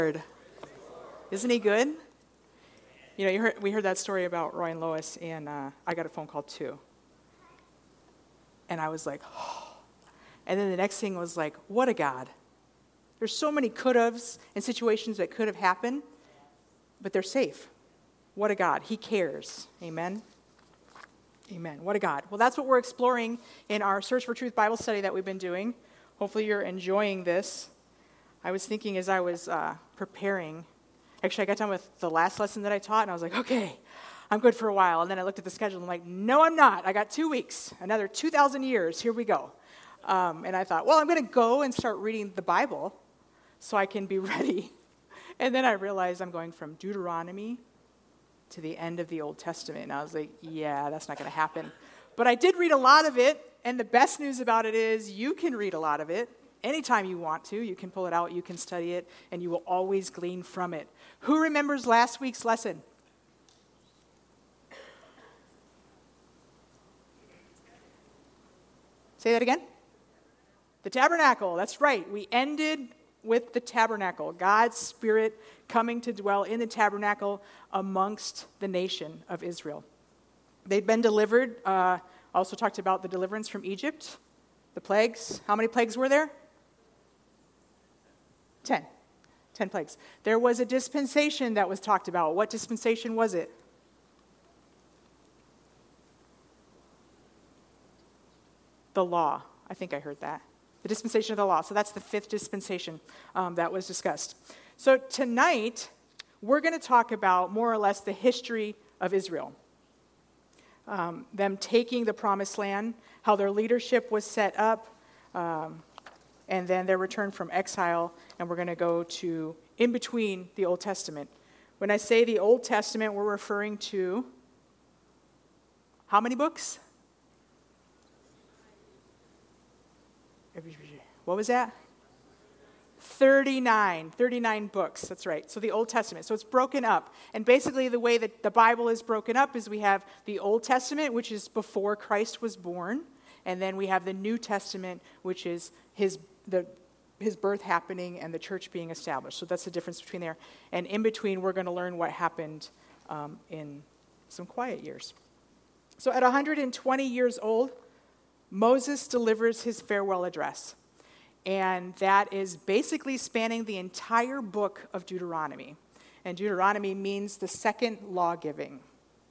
Isn't he good? You know, we heard that story about Roy and Lois, and I got a phone call too. And I was like, oh. And then the next thing was like, what a God. There's so many could-haves and situations that could have happened, but they're safe. What a God. He cares. Amen? Amen. What a God. Well, that's what we're exploring in our Search for Truth Bible study that we've been doing. Hopefully you're enjoying this. I was thinking as I was preparing, actually I got done with the last lesson that I taught, and I was like, okay, I'm good for a while. And then I looked at the schedule, and I'm like, no, I'm not. I got 2 weeks, another 2,000 years. Here we go. And I thought, well, I'm going to go and start reading the Bible so I can be ready. And then I realized I'm going from Deuteronomy to the end of the Old Testament. And I was like, yeah, that's not going to happen. But I did read a lot of it, and the best news about it is you can read a lot of it anytime you want to. You can pull it out, you can study it, and you will always glean from it. Who remembers last week's lesson? Say that again. The tabernacle, that's right. We ended with the tabernacle, God's Spirit coming to dwell in the tabernacle amongst the nation of Israel. They'd been delivered. Also talked about the deliverance from Egypt, the plagues. How many plagues were there? 10. 10 plagues. There was a dispensation that was talked about. What dispensation was it? The law. I think I heard that. The dispensation of the law. So that's the 5th dispensation that was discussed. So tonight, we're going to talk about more or less the history of Israel. Them taking the promised land, how their leadership was set up, and then their return from exile. And we're going to go to in between the Old Testament. When I say the Old Testament, we're referring to how many books? What was that? 39 books, that's right. So the Old Testament. So it's broken up. And basically the way that the Bible is broken up is we have the Old Testament, which is before Christ was born, and then we have the New Testament, which is his birth happening and the church being established. So that's the difference between there. And in between, we're going to learn what happened in some quiet years. So at 120 years old, Moses delivers his farewell address. And that is basically spanning the entire book of Deuteronomy. And Deuteronomy means the second law giving.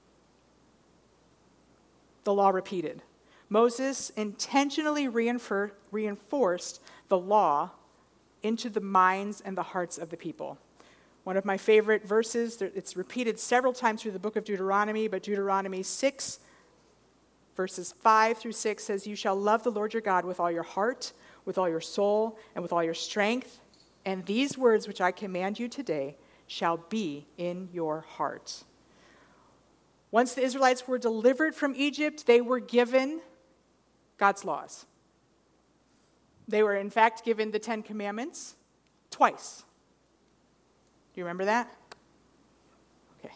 The law repeated. Moses intentionally reinforced the law into the minds and the hearts of the people. One of my favorite verses, it's repeated several times through the book of Deuteronomy, but Deuteronomy 6, verses 5 through 6 says, "You shall love the Lord your God with all your heart, with all your soul, and with all your strength. And these words which I command you today shall be in your heart." Once the Israelites were delivered from Egypt, they were given God's laws. They were, in fact, given the 10 Commandments twice. Do you remember that? Okay.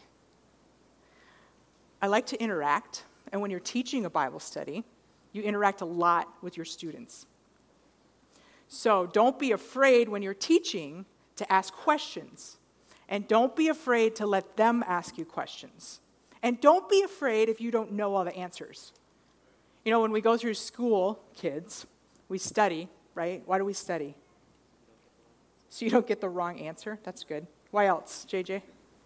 I like to interact. And when you're teaching a Bible study, you interact a lot with your students. So don't be afraid when you're teaching to ask questions. And don't be afraid to let them ask you questions. And don't be afraid if you don't know all the answers. You know, when we go through school, kids, we study, right? Why do we study? So you don't get the wrong answer? That's good. Why else, JJ?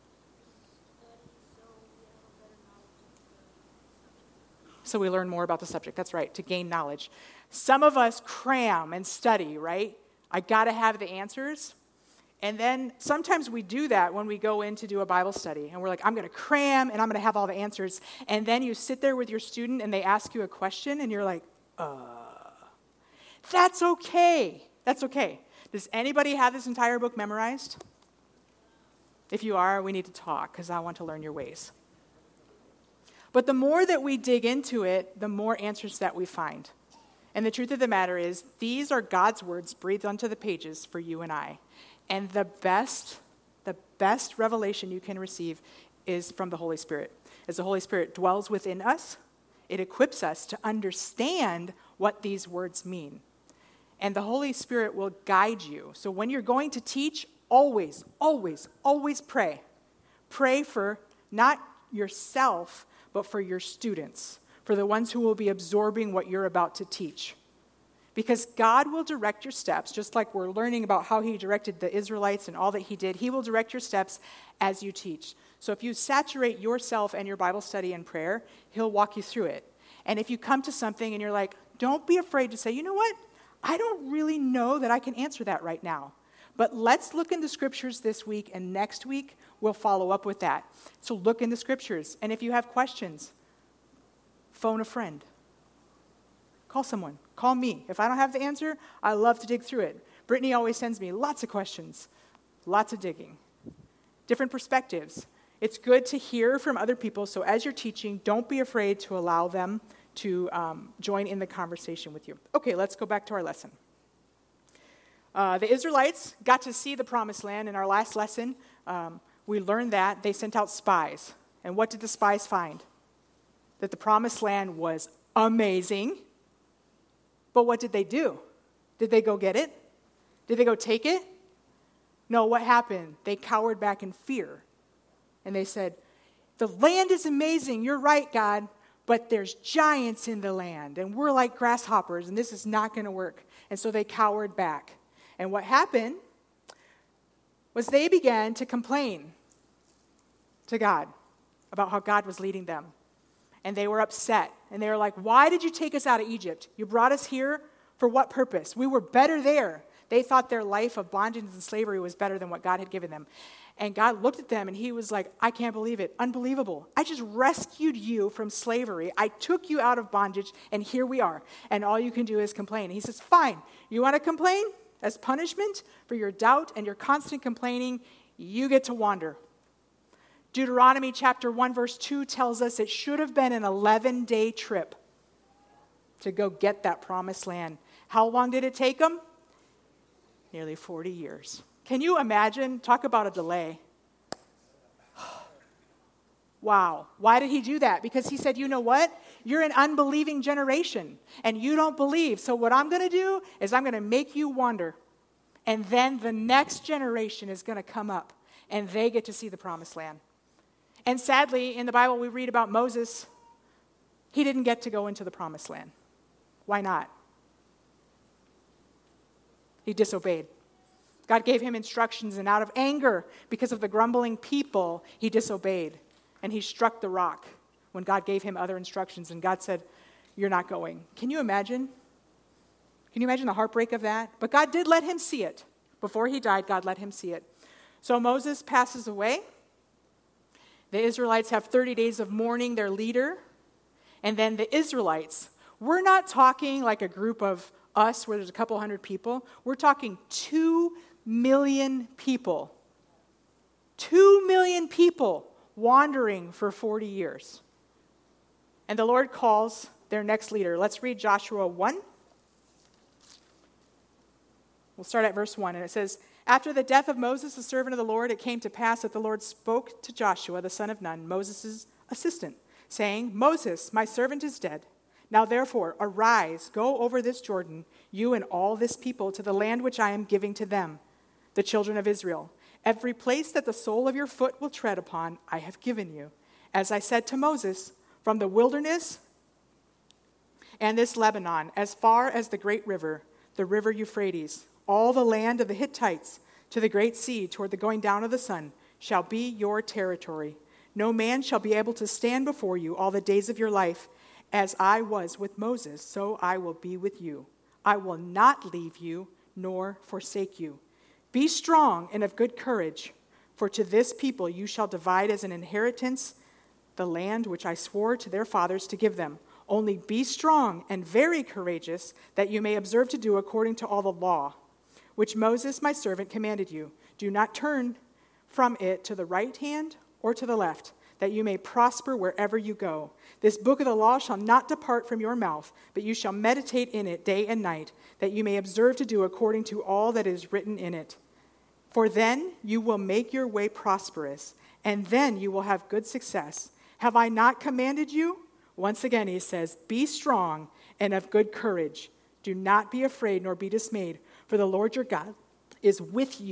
So we learn more about the subject. That's right, to gain knowledge. Some of us cram and study, right? I got to have the answers. And then sometimes we do that when we go in to do a Bible study. And we're like, I'm going to cram and I'm going to have all the answers. And then you sit there with your student and they ask you a question and you're like, that's okay. That's okay. Does anybody have this entire book memorized? If you are, we need to talk because I want to learn your ways. But the more that we dig into it, the more answers that we find. And the truth of the matter is, these are God's words breathed onto the pages for you and I. And the best revelation you can receive is from the Holy Spirit. As the Holy Spirit dwells within us, it equips us to understand what these words mean. And the Holy Spirit will guide you. So when you're going to teach always, always, always pray. Pray for not yourself, but for your students, for the ones who will be absorbing what you're about to teach. Because God will direct your steps, just like we're learning about how he directed the Israelites and all that he did. He will direct your steps as you teach. So if you saturate yourself and your Bible study in prayer, he'll walk you through it. And if you come to something and you're like, don't be afraid to say, you know what? I don't really know that I can answer that right now. But let's look in the scriptures this week, and next week we'll follow up with that. So look in the scriptures. And if you have questions, phone a friend. Call someone. Call me. If I don't have the answer, I love to dig through it. Brittany always sends me lots of questions, lots of digging, different perspectives. It's good to hear from other people, so as you're teaching, don't be afraid to allow them to join in the conversation with you. Okay, let's go back to our lesson. The Israelites got to see the promised land. In our last lesson, we learned that they sent out spies. And what did the spies find? That the promised land was amazing. But what did they do? Did they go get it? Did they go take it? No, what happened? They cowered back in fear. And they said, the land is amazing, you're right, God, but there's giants in the land, and we're like grasshoppers, and this is not going to work. And so they cowered back. And what happened was they began to complain to God about how God was leading them. And they were upset. And they were like, why did you take us out of Egypt? You brought us here for what purpose? We were better there. They thought their life of bondage and slavery was better than what God had given them. And God looked at them and he was like, I can't believe it. Unbelievable. I just rescued you from slavery. I took you out of bondage, and here we are. And all you can do is complain. And he says, fine. You want to complain? As punishment for your doubt and your constant complaining, you get to wander. Deuteronomy chapter 1 verse 2 tells us it should have been an 11-day trip to go get that promised land. How long did it take them? Nearly 40 years. Can you imagine? Talk about a delay. Wow. Why did he do that? Because he said, you know what? You're an unbelieving generation, and you don't believe. So what I'm going to do is I'm going to make you wander. And then the next generation is going to come up, and they get to see the promised land. And sadly, in the Bible, we read about Moses. He didn't get to go into the promised land. Why not? He disobeyed. God gave him instructions, and out of anger, because of the grumbling people, he disobeyed. And he struck the rock when God gave him other instructions, and God said, you're not going. Can you imagine? Can you imagine the heartbreak of that? But God did let him see it. Before he died, God let him see it. So Moses passes away. The Israelites have 30 days of mourning their leader. And then the Israelites, we're not talking like a group of us where there's a couple hundred people. We're talking 2 million people. 2 million people wandering for 40 years. And the Lord calls their next leader. Let's read Joshua 1. We'll start at verse 1, and it says, after the death of Moses, the servant of the Lord, it came to pass that the Lord spoke to Joshua, the son of Nun, Moses' assistant, saying, Moses, my servant is dead. Now therefore, arise, go over this Jordan, you and all this people, to the land which I am giving to them, the children of Israel. Every place that the sole of your foot will tread upon, I have given you. As I said to Moses, from the wilderness and this Lebanon, as far as the great river, the river Euphrates, all the land of the Hittites to the great sea toward the going down of the sun shall be your territory. No man shall be able to stand before you all the days of your life. As I was with Moses, so I will be with you. I will not leave you nor forsake you. Be strong and of good courage, for to this people you shall divide as an inheritance the land which I swore to their fathers to give them. Only be strong and very courageous, that you may observe to do according to all the law, which Moses my servant commanded you. Do not turn from it to the right hand or to the left, that you may prosper wherever you go. This book of the law shall not depart from your mouth, but you shall meditate in it day and night, that you may observe to do according to all that is written in it. For then you will make your way prosperous, and then you will have good success. Have I not commanded you? Once again, he says, be strong and of good courage. Do not be afraid nor be dismayed, for the Lord your God is with you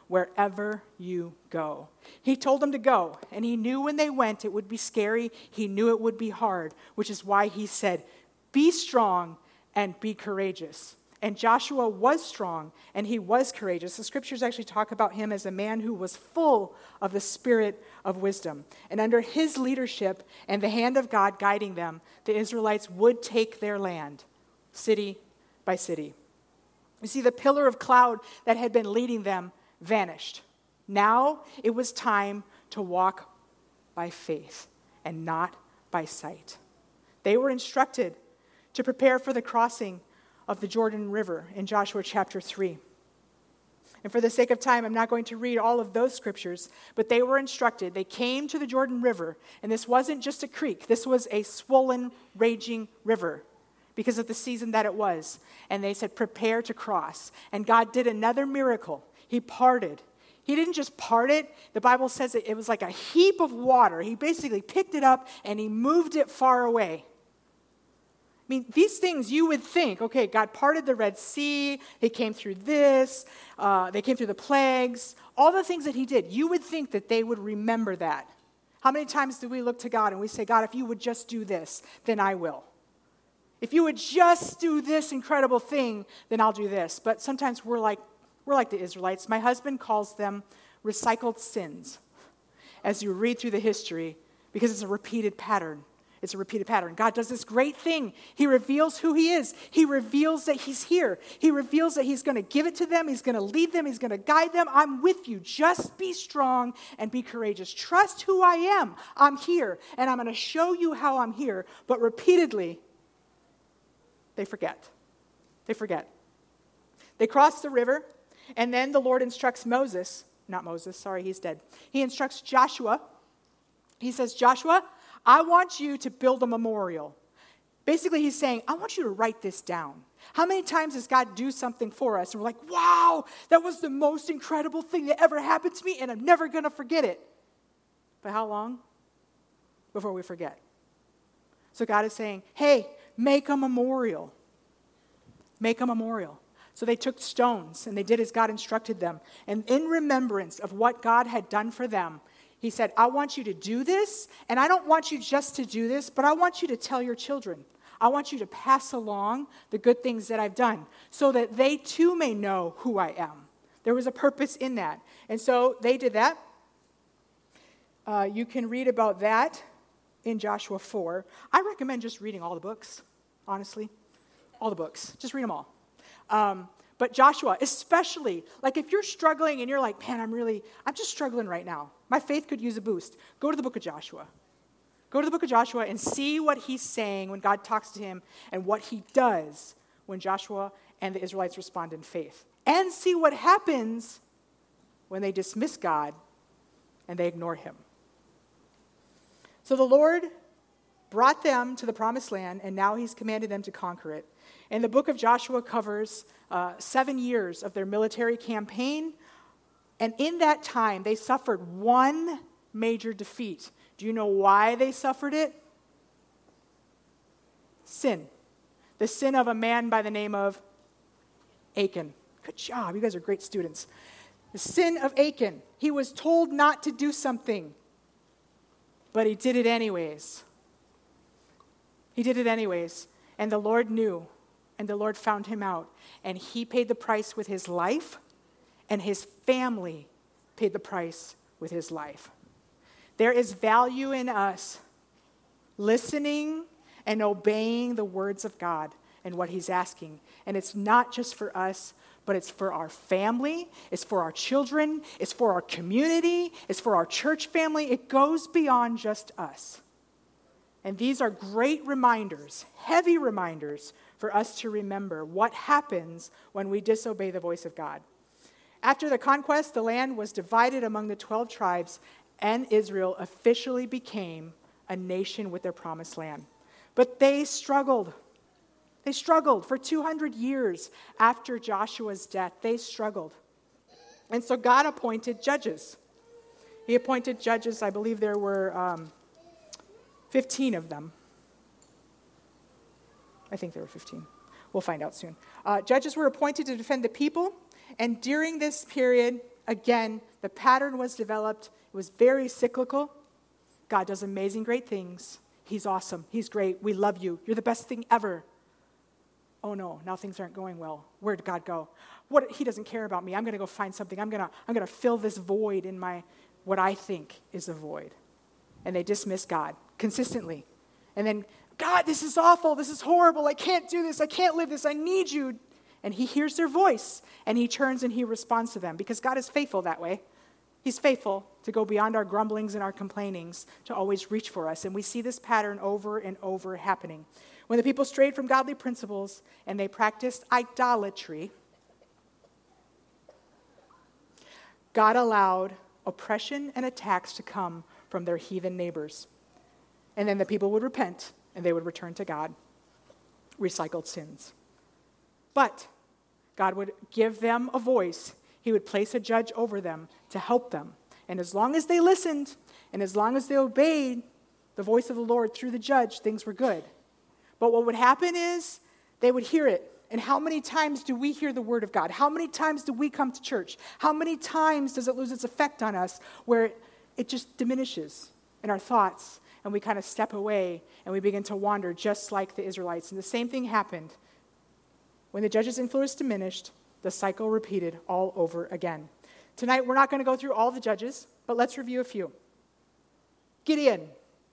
wherever you go. He told them to go, and he knew when they went it would be scary. He knew it would be hard, which is why he said, be strong and be courageous. And Joshua was strong, and he was courageous. The scriptures actually talk about him as a man who was full of the spirit of wisdom. And under his leadership and the hand of God guiding them, the Israelites would take their land, city by city. You see, the pillar of cloud that had been leading them vanished. Now it was time to walk by faith and not by sight. They were instructed to prepare for the crossing of the Jordan River in Joshua chapter 3. And for the sake of time, I'm not going to read all of those scriptures, but they were instructed. They came to the Jordan River, and this wasn't just a creek. This was a swollen, raging river because of the season that it was. And they said, prepare to cross. And God did another miracle. He parted. He didn't just part it. The Bible says it was like a heap of water. He basically picked it up and he moved it far away. I mean, these things you would think, okay, God parted the Red Sea, he came through this, they came through the plagues, all the things that he did. You would think that they would remember that. How many times do we look to God and we say, God, if you would just do this, then I will. If you would just do this incredible thing, then I'll do this. But sometimes we're like the Israelites. My husband calls them recycled sins as you read through the history because it's a repeated pattern. It's a repeated pattern. God does this great thing. He reveals who he is. He reveals that he's here. He reveals that he's going to give it to them. He's going to lead them. He's going to guide them. I'm with you. Just be strong and be courageous. Trust who I am. I'm here, and I'm going to show you how I'm here. But repeatedly, they forget. They forget. They cross the river, and then the Lord instructs he's dead. He instructs Joshua. He says, Joshua, I want you to build a memorial. Basically, he's saying, I want you to write this down. How many times does God do something for us and we're like, wow, that was the most incredible thing that ever happened to me and I'm never going to forget it. But how long before we forget? So God is saying, hey, make a memorial. Make a memorial. So they took stones and they did as God instructed them. And in remembrance of what God had done for them, he said, I want you to do this, and I don't want you just to do this, but I want you to tell your children. I want you to pass along the good things that I've done so that they too may know who I am. There was a purpose in that. And so they did that. You can read about that in Joshua 4. I recommend just reading all the books, honestly. All the books. Just read them all. But Joshua, especially, like if you're struggling and you're like, man, I'm just struggling right now. My faith could use a boost. Go to the book of Joshua. Go to the book of Joshua and see what he's saying when God talks to him and what he does when Joshua and the Israelites respond in faith. And see what happens when they dismiss God and they ignore him. So the Lord brought them to the promised land, and now he's commanded them to conquer it. And the book of Joshua covers 7 years of their military campaign. And in that time, they suffered one major defeat. Do you know why they suffered it? Sin. The sin of a man by the name of Achan. Good job. You guys are great students. The sin of Achan. He was told not to do something, but he did it anyways. He did it anyways. And the Lord knew, and the Lord found him out. And he paid the price with his life, and his family paid the price with his life. There is value in us listening and obeying the words of God and what he's asking. And it's not just for us, but it's for our family, it's for our children, it's for our community, it's for our church family. It goes beyond just us. And these are great reminders, heavy reminders for us to remember what happens when we disobey the voice of God. After the conquest, the land was divided among the 12 tribes, and Israel officially became a nation with their promised land. But they struggled. They struggled for 200 years after Joshua's death. They struggled. And so God appointed judges. He appointed judges, I believe there were 15 of them. I think there were 15. We'll find out soon. Judges were appointed to defend the people, and during this period, again, the pattern was developed. It was very cyclical. God does amazing, great things. He's awesome. He's great. We love you. You're the best thing ever. Oh no, now things aren't going well. Where did God go? He doesn't care about me. I'm going to go find something. I'm going to fill this void in what I think is a void. And they dismiss God consistently. And then, God, this is awful. This is horrible. I can't do this. I can't live this. I need you. And he hears their voice, and he turns and he responds to them, because God is faithful that way. He's faithful to go beyond our grumblings and our complainings, to always reach for us. And we see this pattern over and over happening. When the people strayed from godly principles and they practiced idolatry, God allowed oppression and attacks to come from their heathen neighbors. And then the people would repent and they would return to God. Recycled sins. But God would give them a voice. He would place a judge over them to help them. And as long as they listened and as long as they obeyed the voice of the Lord through the judge, things were good. But what would happen is they would hear it. And how many times do we hear the word of God? How many times do we come to church? How many times does it lose its effect on us where it just diminishes in our thoughts and we kind of step away and we begin to wander just like the Israelites? And the same thing happened. When the judge's influence diminished, the cycle repeated all over again. Tonight, we're not going to go through all the judges, but let's review a few. Gideon.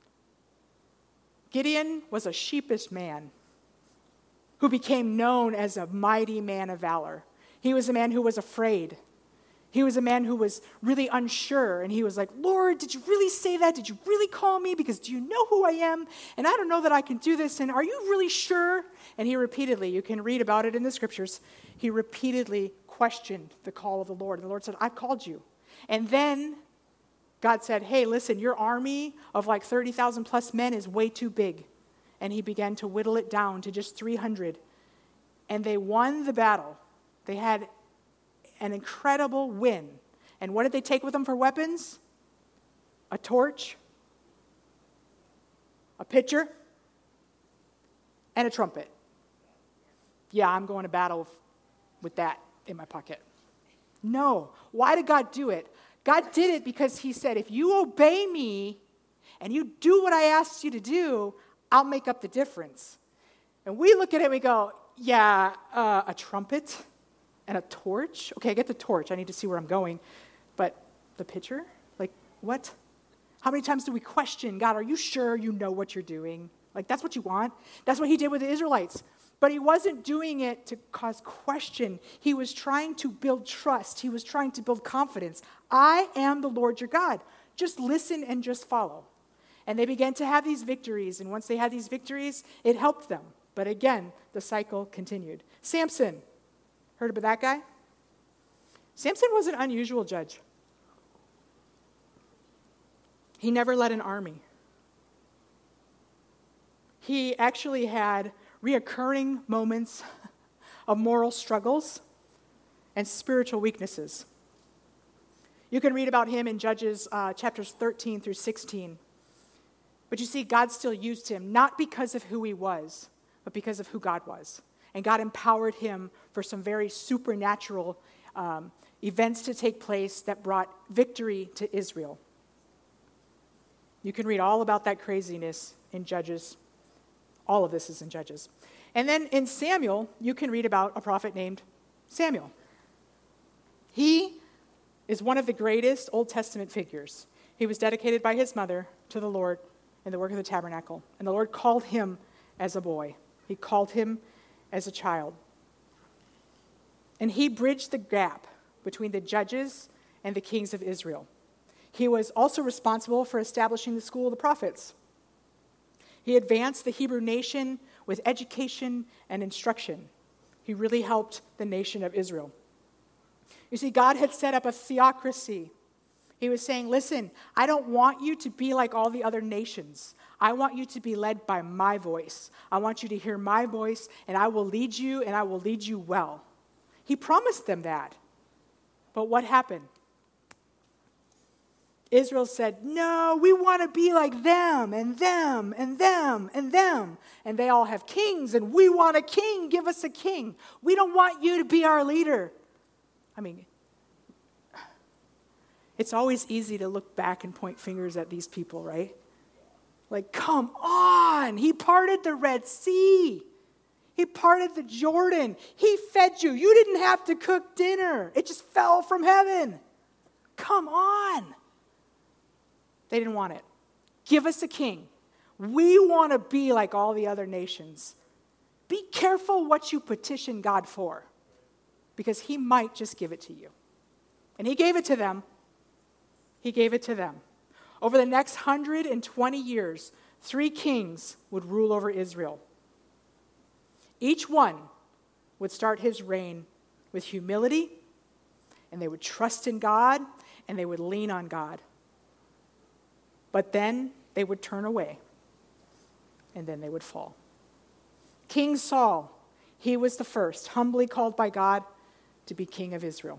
Gideon was a sheepish man who became known as a mighty man of valor. He was a man who was afraid. He was a man who was really unsure, and he was like, Lord, did you really say that? Did you really call me? Because do you know who I am? And I don't know that I can do this, and are you really sure? And he repeatedly, you can read about it in the scriptures, he repeatedly questioned the call of the Lord. And the Lord said, I've called you. And then God said, hey, listen, your army of like 30,000 plus men is way too big. And he began to whittle it down to just 300. And they won the battle. They had an incredible win. And what did they take with them for weapons? A torch, a pitcher, and a trumpet. Yeah, I'm going to battle with that in my pocket. No. Why did God do it? God did it because he said, if you obey me and you do what I asked you to do, I'll make up the difference. And we look at it and we go, yeah, a trumpet and a torch? Okay, I get the torch. I need to see where I'm going. But the pitcher? Like, what? How many times do we question, God, are you sure you know what you're doing? Like, that's what you want? That's what he did with the Israelites. But he wasn't doing it to cause question. He was trying to build trust. He was trying to build confidence. I am the Lord your God. Just listen and just follow. And they began to have these victories. And once they had these victories, it helped them. But again, the cycle continued. Samson. Heard about that guy? Samson was an unusual judge. He never led an army. He actually had reoccurring moments of moral struggles and spiritual weaknesses. You can read about him in Judges chapters 13 through 16. But you see, God still used him, not because of who he was, but because of who God was. And God empowered him for some very supernatural events to take place that brought victory to Israel. You can read all about that craziness in Judges. All of this is in Judges. And then in Samuel, you can read about a prophet named Samuel. He is one of the greatest Old Testament figures. He was dedicated by his mother to the Lord in the work of the tabernacle. And the Lord called him as a boy. He called him as a child. And he bridged the gap between the judges and the kings of Israel. He was also responsible for establishing the school of the prophets. He advanced the Hebrew nation with education and instruction. He really helped the nation of Israel. You see, God had set up a theocracy. He was saying, listen, I don't want you to be like all the other nations. I want you to be led by my voice. I want you to hear my voice, and I will lead you, and I will lead you well. He promised them that. But what happened? Israel said, no, we want to be like them, and them, and them, and them. And they all have kings, and we want a king. Give us a king. We don't want you to be our leader. I mean, It's always easy to look back and point fingers at these people, right? Like, come on. He parted the Red Sea. He parted the Jordan. He fed you. You didn't have to cook dinner. It just fell from heaven. Come on. They didn't want it. Give us a king. We want to be like all the other nations. Be careful what you petition God for, because he might just give it to you. And he gave it to them. He gave it to them. Over the next 120 years, 3 kings would rule over Israel. Each one would start his reign with humility, and they would trust in God, and they would lean on God. But then they would turn away, and then they would fall. King Saul, he was the first, humbly called by God to be king of Israel.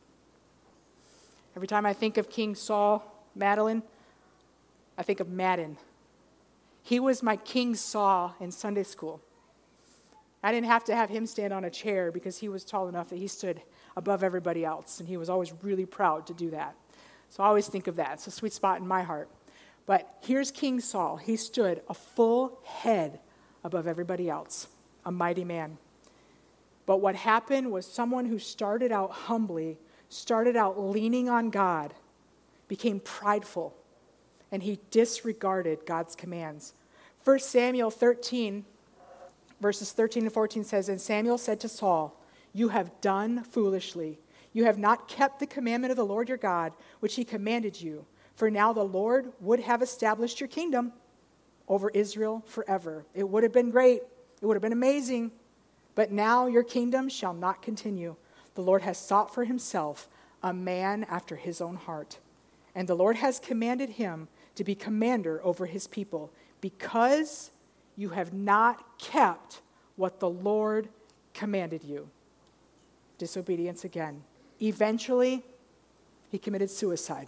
Every time I think of King Saul, Madeline, I think of Madden. He was my King Saul in Sunday school. I didn't have to have him stand on a chair because he was tall enough that he stood above everybody else, and he was always really proud to do that. So I always think of that. It's a sweet spot in my heart. But here's King Saul. He stood a full head above everybody else, a mighty man. But what happened was someone who started out humbly, started out leaning on God, became prideful, and he disregarded God's commands. 1 Samuel 13, verses 13 and 14 says, "And Samuel said to Saul, 'You have done foolishly. You have not kept the commandment of the Lord your God, which he commanded you. For now the Lord would have established your kingdom over Israel forever.' It would have been great. It would have been amazing. But now your kingdom shall not continue. The Lord has sought for himself a man after his own heart. And the Lord has commanded him to be commander over his people, because you have not kept what the Lord commanded you." Disobedience again. Eventually, he committed suicide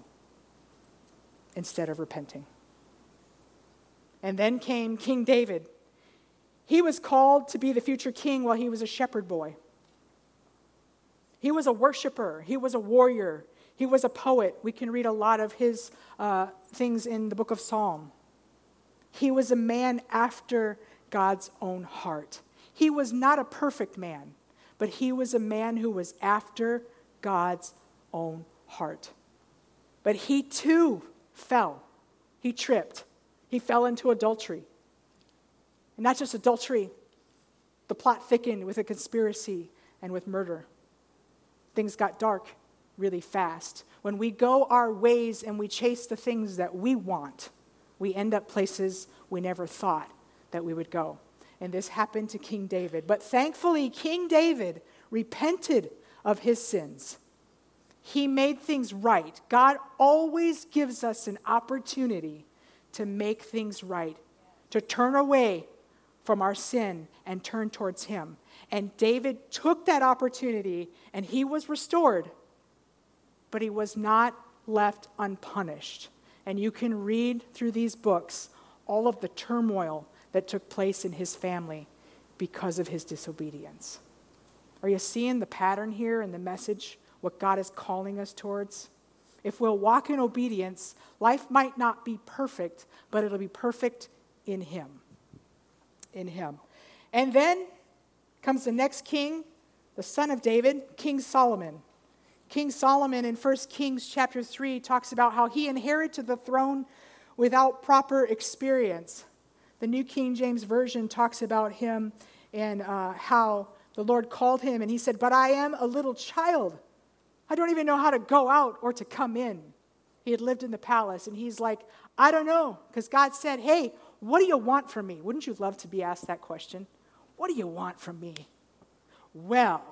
instead of repenting. And then came King David. He was called to be the future king while he was a shepherd boy. He was a worshiper. He was a warrior. He was a poet. We can read a lot of his things in the book of Psalm. He was a man after God's own heart. He was not a perfect man, but he was a man who was after God's own heart. But he too fell. He tripped. He fell into adultery. And not just adultery, the plot thickened with a conspiracy and with murder. Things got dark really fast. When we go our ways and we chase the things that we want, we end up places we never thought that we would go. And this happened to King David. But thankfully, King David repented of his sins. He made things right. God always gives us an opportunity to make things right, to turn away from our sin and turn towards him. And David took that opportunity, and he was restored, but he was not left unpunished. And you can read through these books all of the turmoil that took place in his family because of his disobedience. Are you seeing the pattern here in the message, what God is calling us towards? If we'll walk in obedience, life might not be perfect, but it'll be perfect in him. In him. And then comes the next king, the son of David, King Solomon. King Solomon in 1 Kings chapter 3 talks about how he inherited the throne without proper experience. The New King James Version talks about him and how the Lord called him, and he said, "But I am a little child. I don't even know how to go out or to come in." He had lived in the palace, and he's like, "I don't know," because God said, "Hey, what do you want from me?" Wouldn't you love to be asked that question? What do you want from me? Well,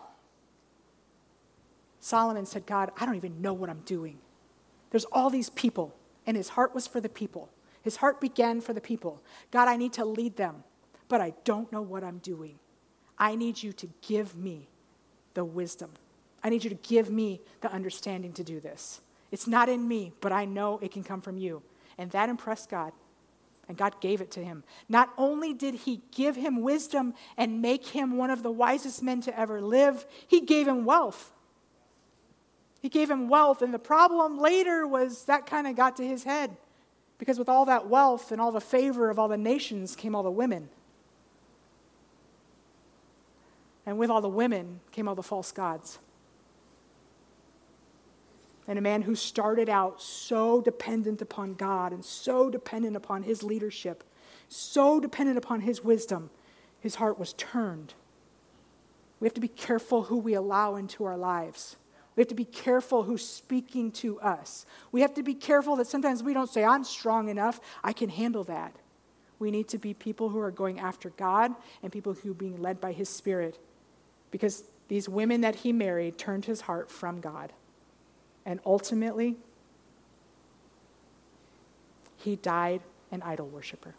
Solomon said, "God, I don't even know what I'm doing. There's all these people," and his heart was for the people. His heart began for the people. "God, I need to lead them, but I don't know what I'm doing. I need you to give me the wisdom. I need you to give me the understanding to do this. It's not in me, but I know it can come from you." And that impressed God, and God gave it to him. Not only did he give him wisdom and make him one of the wisest men to ever live, he gave him wealth. He gave him wealth, and the problem later was that kind of got to his head. Because with all that wealth and all the favor of all the nations came all the women. And with all the women came all the false gods. And a man who started out so dependent upon God and so dependent upon his leadership, so dependent upon his wisdom, his heart was turned. We have to be careful who we allow into our lives. We have to be careful who's speaking to us. We have to be careful that sometimes we don't say, I'm strong enough, I can handle that. We need to be people who are going after God and people who are being led by his Spirit. Because these women that he married turned his heart from God. And ultimately, he died an idol worshiper.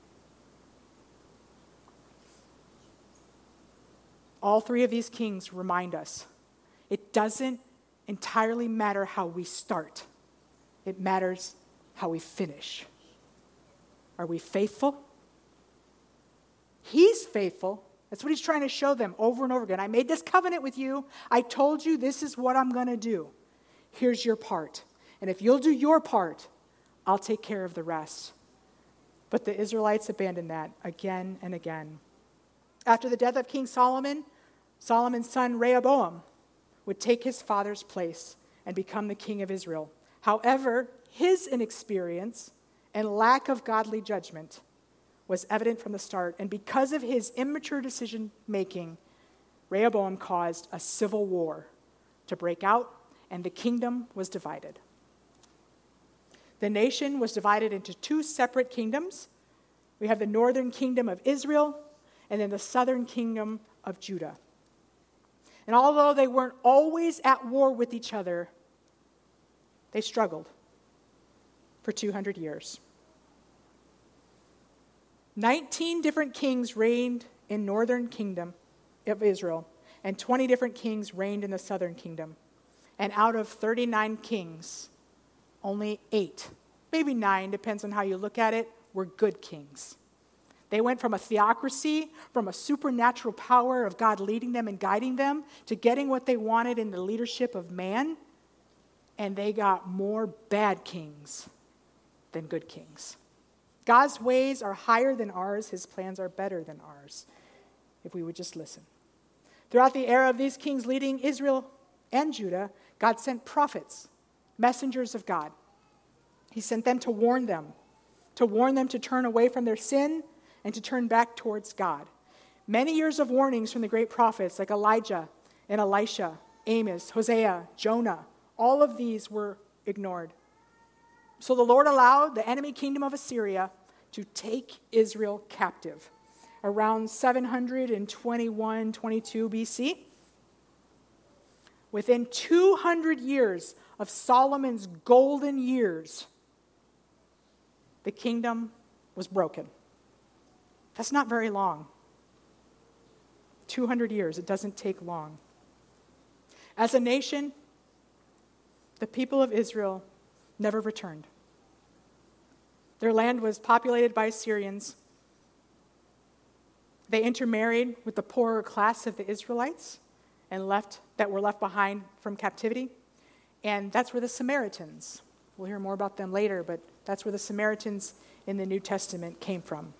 All three of these kings remind us, it doesn't entirely matter how we start. It matters how we finish. Are we faithful? He's faithful. That's what he's trying to show them over and over again. I made this covenant with you. I told you this is what I'm going to do. Here's your part. And if you'll do your part, I'll take care of the rest. But the Israelites abandoned that again and again. After the death of King Solomon, Solomon's son Rehoboam would take his father's place and become the king of Israel. However, his inexperience and lack of godly judgment was evident from the start, and because of his immature decision-making, Rehoboam caused a civil war to break out, and the kingdom was divided. The nation was divided into two separate kingdoms. We have the northern kingdom of Israel, and then the southern kingdom of Judah. And although they weren't always at war with each other, they struggled for 200 years. 19 different kings reigned in northern kingdom of Israel, and 20 different kings reigned in the southern kingdom. And out of 39 kings, only 8, maybe 9, depends on how you look at it, were good kings. They went from a theocracy, from a supernatural power of God leading them and guiding them, to getting what they wanted in the leadership of man, and they got more bad kings than good kings. God's ways are higher than ours. His plans are better than ours, if we would just listen. Throughout the era of these kings leading Israel and Judah, God sent prophets, messengers of God. He sent them to warn them to turn away from their sin and to turn back towards God. Many years of warnings from the great prophets like Elijah and Elisha, Amos, Hosea, Jonah, all of these were ignored. So the Lord allowed the enemy kingdom of Assyria to take Israel captive around 721, 22 BC. Within 200 years of Solomon's golden years, the kingdom was broken. That's not very long. 200 years, it doesn't take long. As a nation, the people of Israel never returned. Their land was populated by Assyrians. They intermarried with the poorer class of the Israelites that were left behind from captivity. And that's where the Samaritans, we'll hear more about them later, but that's where the Samaritans in the New Testament came from.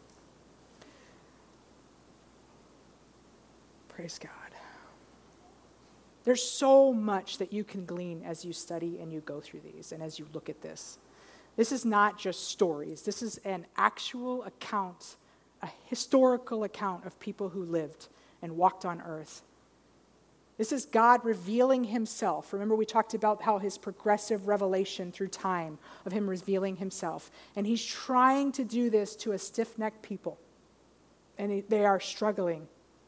Praise God. There's so much that you can glean as you study and you go through these and as you look at this. This is not just stories. This is an actual account, a historical account of people who lived and walked on earth. This is God revealing himself. Remember, we talked about how his progressive revelation through time of him revealing himself. And he's trying to do this to a stiff-necked people. And they are struggling.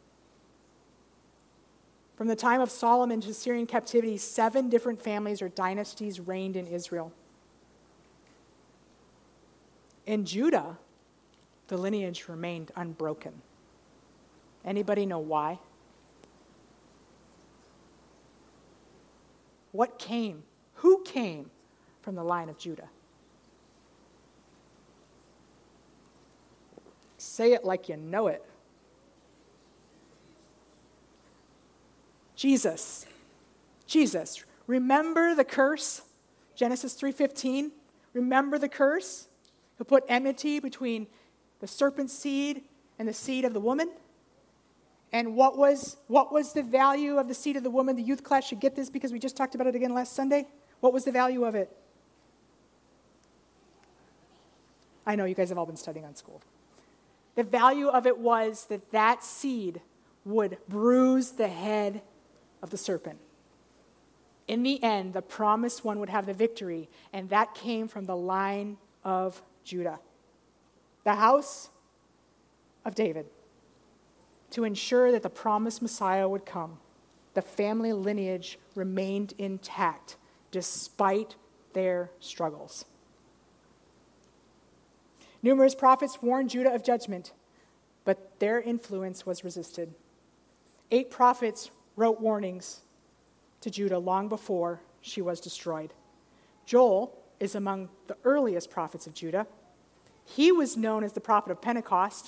From the time of Solomon to Syrian captivity, 7 different families or dynasties reigned in Israel. In Judah, the lineage remained unbroken. Anybody know why? What came? Who came from the line of Judah? Say it like you know it. Jesus. Jesus. Remember the curse, Genesis 3:15. Remember the curse. He'll put enmity between the serpent's seed and the seed of the woman. And what was the value of the seed of the woman? The youth class should get this because we just talked about it again last Sunday. What was the value of it? I know you guys have all been studying on school. The value of it was that seed would bruise the head of the serpent. In the end, the promised one would have the victory, and that came from the line of Judah, the house of David, to ensure that the promised Messiah would come. The family lineage remained intact despite their struggles. Numerous prophets warned Judah of judgment, but their influence was resisted. 8 prophets wrote warnings to Judah long before she was destroyed. Joel is among the earliest prophets of Judah. He was known as the prophet of Pentecost.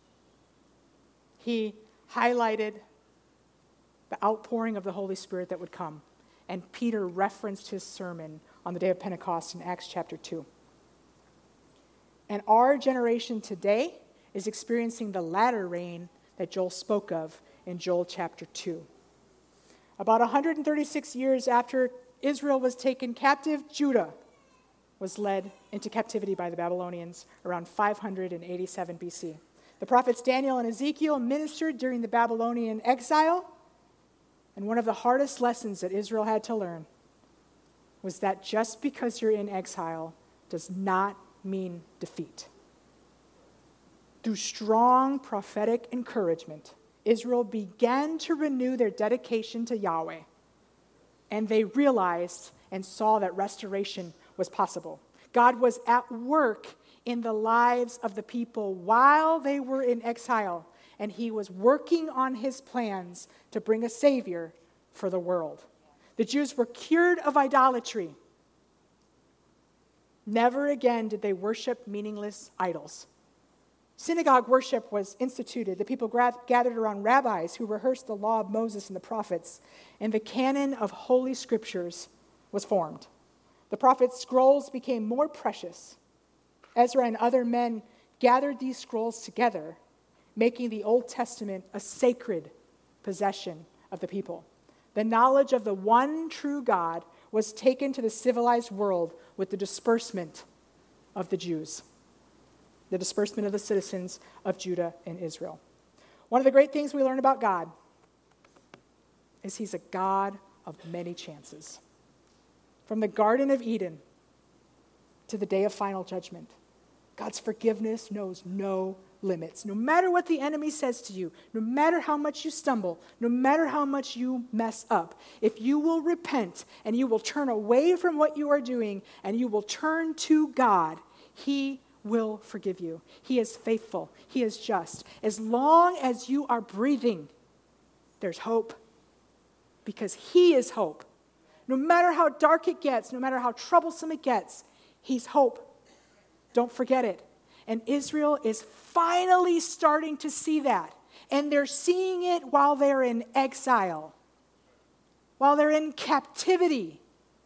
He highlighted the outpouring of the Holy Spirit that would come. And Peter referenced his sermon on the day of Pentecost in Acts chapter 2. And our generation today is experiencing the latter rain that Joel spoke of in Joel chapter 2. About 136 years after Israel was taken captive, Judah was led into captivity by the Babylonians around 587 BC. The prophets Daniel and Ezekiel ministered during the Babylonian exile, and one of the hardest lessons that Israel had to learn was that just because you're in exile does not mean defeat. Through strong prophetic encouragement, Israel began to renew their dedication to Yahweh, and they realized and saw that restoration was possible. God was at work in the lives of the people while they were in exile, and he was working on his plans to bring a Savior for the world. The Jews were cured of idolatry. Never again did they worship meaningless idols. Synagogue worship was instituted. The people gathered around rabbis who rehearsed the law of Moses and the prophets, and the canon of holy scriptures was formed. The prophets' scrolls became more precious. Ezra and other men gathered these scrolls together, making the Old Testament a sacred possession of the people. The knowledge of the one true God was taken to the civilized world with the disbursement of the Jews, the disbursement of the citizens of Judah and Israel. One of the great things we learn about God is he's a God of many chances. From the Garden of Eden to the day of final judgment, God's forgiveness knows no limits. No matter what the enemy says to you, no matter how much you stumble, no matter how much you mess up, if you will repent and you will turn away from what you are doing and you will turn to God, he will forgive you. He is faithful. He is just. As long as you are breathing, there's hope, because he is hope. No matter how dark it gets, no matter how troublesome it gets, he's hope. Don't forget it. And Israel is finally starting to see that. And they're seeing it while they're in exile, while they're in captivity.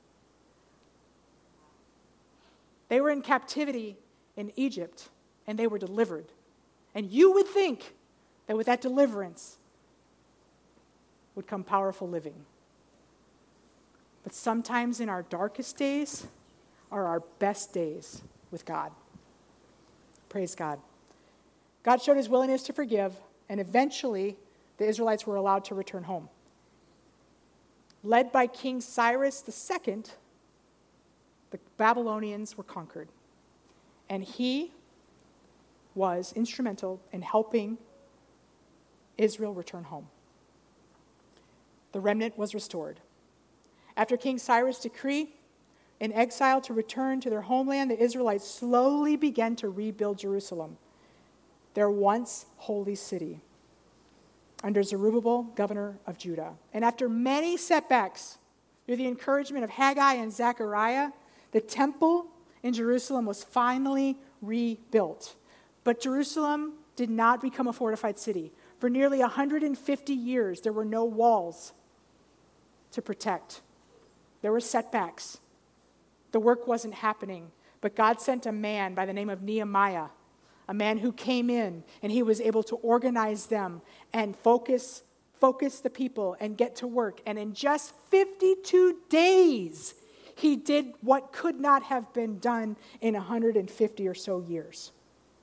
They were in captivity in Egypt, and they were delivered. And you would think that with that deliverance would come powerful living. But sometimes in our darkest days are our best days with God. Praise God. God showed his willingness to forgive, and eventually the Israelites were allowed to return home. Led by King Cyrus II, the Babylonians were conquered, and he was instrumental in helping Israel return home. The remnant was restored. After King Cyrus' decree in exile to return to their homeland, the Israelites slowly began to rebuild Jerusalem, their once holy city, under Zerubbabel, governor of Judah. And after many setbacks, through the encouragement of Haggai and Zechariah, the temple in Jerusalem was finally rebuilt. But Jerusalem did not become a fortified city. For nearly 150 years, there were no walls to protect There were setbacks. The work wasn't happening. But God sent a man by the name of Nehemiah, a man who came in and he was able to organize them and focus the people and get to work. And in just 52 days, he did what could not have been done in 150 or so years.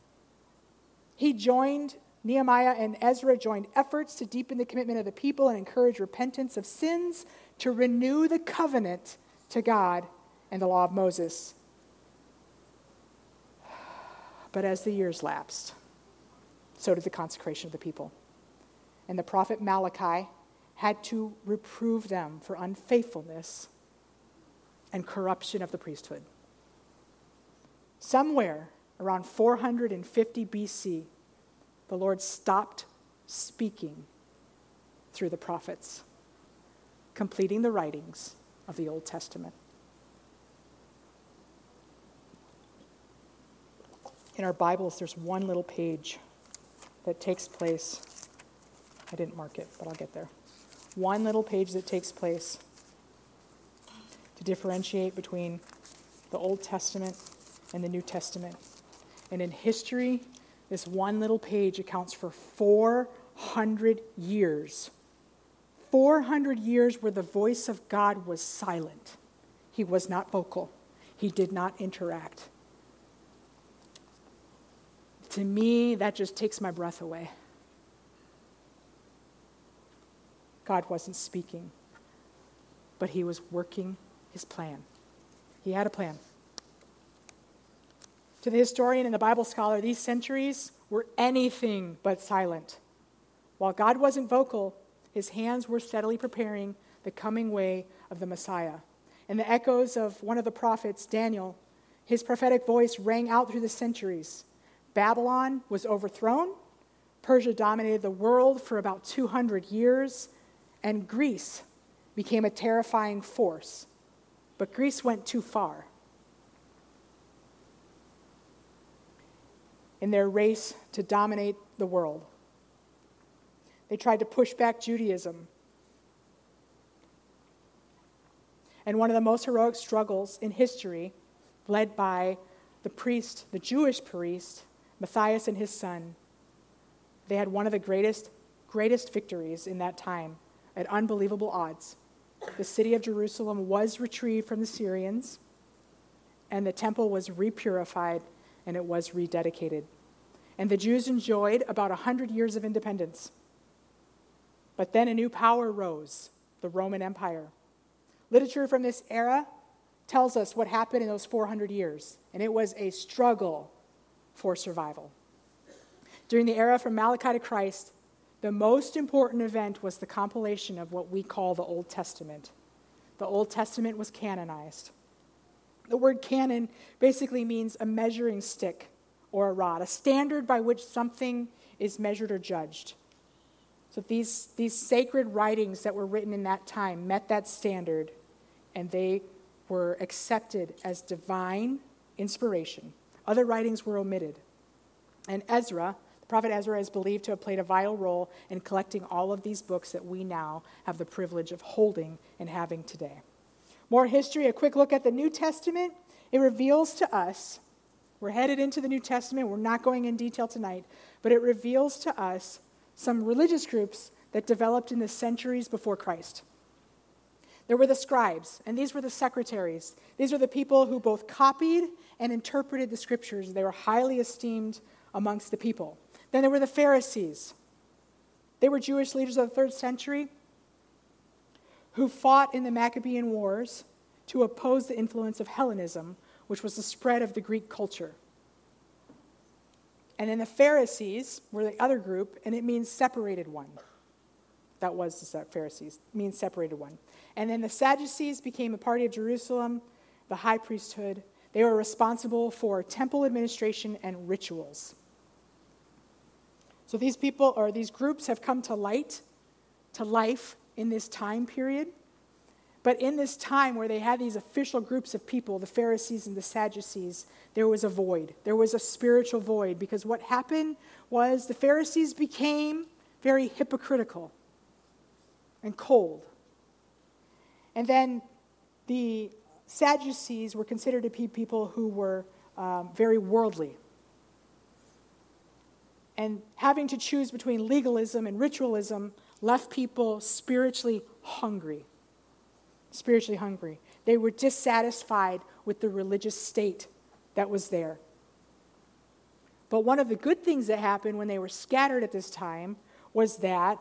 Nehemiah and Ezra joined efforts to deepen the commitment of the people and encourage repentance of sins, to renew the covenant to God and the law of Moses. But as the years lapsed, so did the consecration of the people. And the prophet Malachi had to reprove them for unfaithfulness and corruption of the priesthood. Somewhere around 450 BC, the Lord stopped speaking through the prophets, completing the writings of the Old Testament. In our Bibles, there's one little page that takes place. I didn't mark it, but I'll get there. One little page that takes place to differentiate between the Old Testament and the New Testament. And in history, this one little page accounts for 400 years. 400 years where the voice of God was silent. He was not vocal. He did not interact. To me, that just takes my breath away. God wasn't speaking, but he was working his plan. He had a plan. To the historian and the Bible scholar, these centuries were anything but silent. While God wasn't vocal, his hands were steadily preparing the coming way of the Messiah. And the echoes of one of the prophets, Daniel, his prophetic voice rang out through the centuries. Babylon was overthrown. Persia dominated the world for about 200 years. And Greece became a terrifying force. But Greece went too far in their race to dominate the world. They tried to push back Judaism. And one of the most heroic struggles in history, led by the Jewish priest, Matthias and his son, they had one of the greatest victories in that time at unbelievable odds. The city of Jerusalem was retrieved from the Syrians, and the temple was repurified, and it was rededicated. And the Jews enjoyed about 100 years of independence. But then a new power rose, the Roman Empire. Literature from this era tells us what happened in those 400 years, and it was a struggle for survival. During the era from Malachi to Christ, the most important event was the compilation of what we call the Old Testament. The Old Testament was canonized. The word canon basically means a measuring stick or a rod, a standard by which something is measured or judged. So these sacred writings that were written in that time met that standard, and they were accepted as divine inspiration. Other writings were omitted. And Ezra, the prophet Ezra, is believed to have played a vital role in collecting all of these books that we now have the privilege of holding and having today. More history, a quick look at the New Testament. It reveals to us, we're headed into the New Testament, we're not going in detail tonight, but it reveals to us some religious groups that developed in the centuries before Christ. There were the scribes, and these were the secretaries. These are the people who both copied and interpreted the scriptures. They were highly esteemed amongst the people. Then there were the Pharisees. They were Jewish leaders of the 3rd century who fought in the Maccabean Wars to oppose the influence of Hellenism, which was the spread of the Greek culture. And then the Pharisees were the other group, and it means separated one. That was the Pharisees, means separated one. And then the Sadducees became a party of Jerusalem, the high priesthood. They were responsible for temple administration and rituals. So these people, or these groups, have come to life in this time period. But in this time where they had these official groups of people, the Pharisees and the Sadducees, there was a void. There was a spiritual void, because what happened was the Pharisees became very hypocritical and cold. And then the Sadducees were considered to be people who were very worldly. And having to choose between legalism and ritualism left people spiritually hungry. Spiritually hungry. They were dissatisfied with the religious state that was there. But one of the good things that happened when they were scattered at this time was that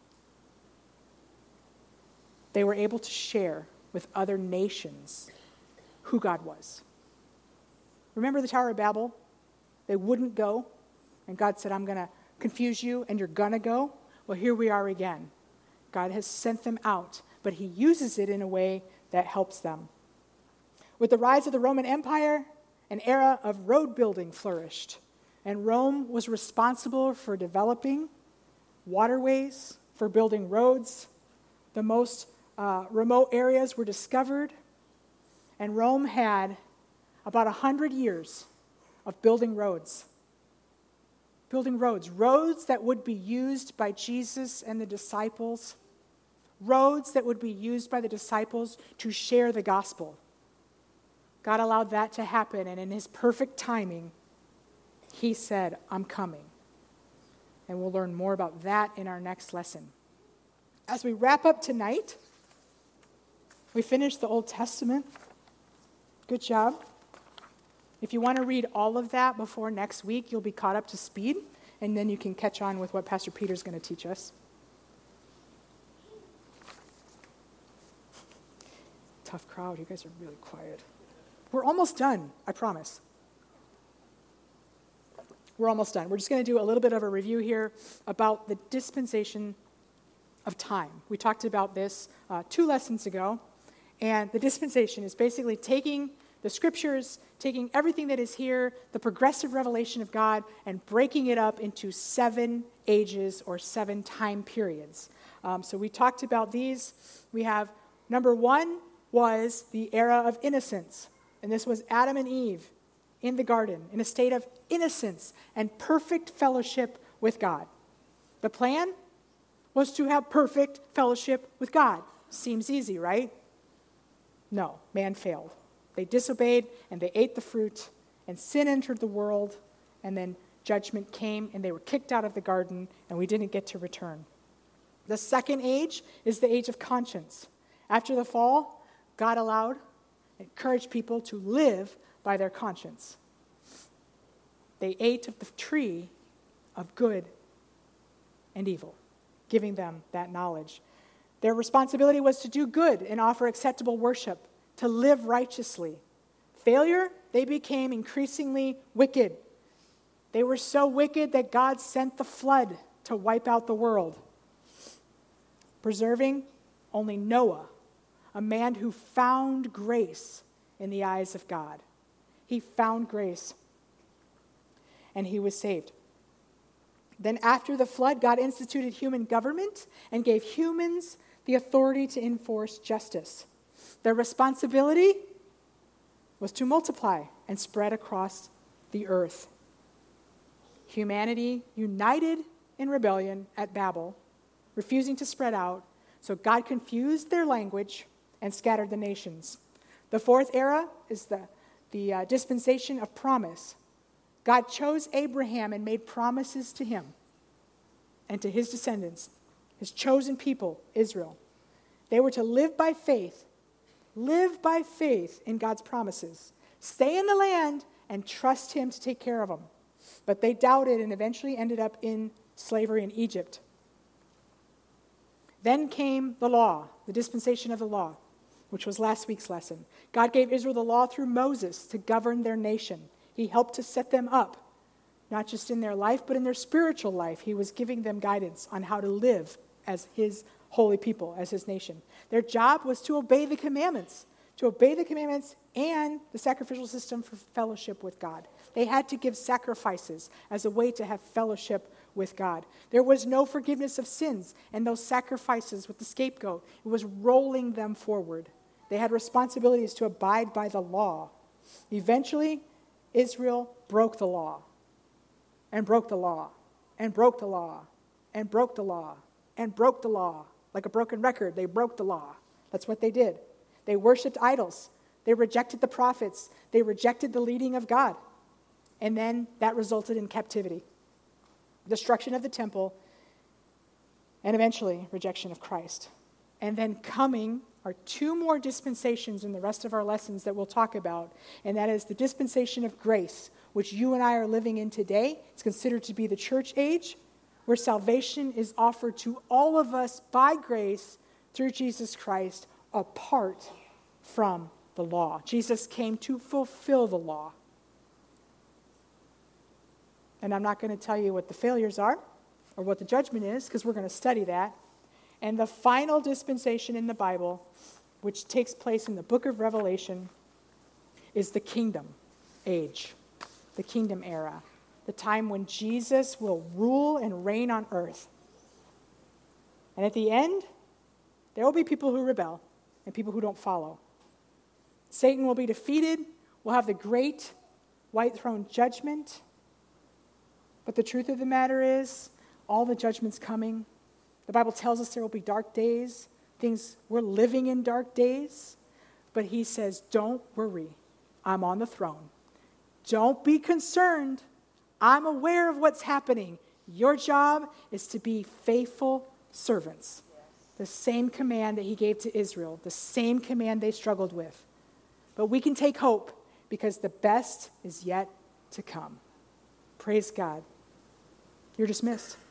they were able to share with other nations who God was. Remember the Tower of Babel? They wouldn't go. And God said, I'm going to confuse you, and you're going to go. Well, here we are again. God has sent them out, but he uses it in a way that helps them. With the rise of the Roman Empire, an era of road building flourished. And Rome was responsible for developing waterways, for building roads. The most remote areas were discovered. And Rome had about 100 years of building roads. Building roads that would be used by Jesus and the disciples, roads that would be used by the disciples to share the gospel. God allowed that to happen, and in his perfect timing, he said, I'm coming. And we'll learn more about that in our next lesson. As we wrap up tonight, we finished the Old Testament. Good job. If you want to read all of that before next week, you'll be caught up to speed, and then you can catch on with what Pastor Peter's going to teach us. Tough crowd. You guys are really quiet. We're almost done, I promise. We're almost done. We're just going to do a little bit of a review here about the dispensation of time. We talked about this 2 lessons ago, and the dispensation is basically taking the scriptures, taking everything that is here, the progressive revelation of God, and breaking it up into 7 ages or 7 time periods. So we talked about these. We have number 1 was the era of innocence. And this was Adam and Eve in the garden in a state of innocence and perfect fellowship with God. The plan was to have perfect fellowship with God. Seems easy, right? No, man failed. They disobeyed, and they ate the fruit, and sin entered the world, and then judgment came, and they were kicked out of the garden, and we didn't get to return. The second age is the age of conscience. After the fall, God encouraged people to live by their conscience. They ate of the tree of good and evil, giving them that knowledge. Their responsibility was to do good and offer acceptable worship, to live righteously. Failure, they became increasingly wicked. They were so wicked that God sent the flood to wipe out the world, preserving only Noah, a man who found grace in the eyes of God. He found grace, and he was saved. Then after the flood, God instituted human government and gave humans the authority to enforce justice. Their responsibility was to multiply and spread across the earth. Humanity united in rebellion at Babel, refusing to spread out, so God confused their language and scattered the nations. The 4th era is the dispensation of promise. God chose Abraham and made promises to him and to his descendants, his chosen people, Israel. They were to live by faith in God's promises, stay in the land, and trust him to take care of them. But they doubted and eventually ended up in slavery in Egypt. Then came the law, the dispensation of the law, which was last week's lesson. God gave Israel the law through Moses to govern their nation. He helped to set them up, not just in their life, but in their spiritual life. He was giving them guidance on how to live as his holy people, as his nation. Their job was to obey the commandments and the sacrificial system for fellowship with God. They had to give sacrifices as a way to have fellowship with God. There was no forgiveness of sins, and those sacrifices with the scapegoat, it was rolling them forward. They had responsibilities to abide by the law. Eventually, Israel broke the law, and broke the law, and broke the law, and broke the law, and broke the law. Like a broken record, they broke the law. That's what they did. They worshiped idols. They rejected the prophets. They rejected the leading of God. And then that resulted in captivity, destruction of the temple, and eventually rejection of Christ. And then coming are two more dispensations in the rest of our lessons that we'll talk about, and that is the dispensation of grace, which you and I are living in today. It's considered to be the church age, where salvation is offered to all of us by grace through Jesus Christ, apart from the law. Jesus came to fulfill the law. And I'm not going to tell you what the failures are or what the judgment is, because we're going to study that. And the final dispensation in the Bible, which takes place in the book of Revelation, is the kingdom age, the kingdom era, the time when Jesus will rule and reign on earth. And at the end, there will be people who rebel and people who don't follow. Satan will be defeated. We'll have the great white throne judgment. But the truth of the matter is, all the judgment's coming. The Bible tells us there will be dark days. We're living in dark days. But he says, don't worry. I'm on the throne. Don't be concerned. I'm aware of what's happening. Your job is to be faithful servants. The same command that he gave to Israel, the same command they struggled with. But we can take hope because the best is yet to come. Praise God. You're dismissed.